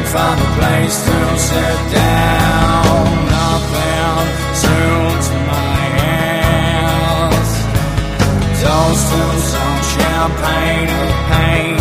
find a place to sit down. Nothing suits my ass. Toast to some champagne and pain.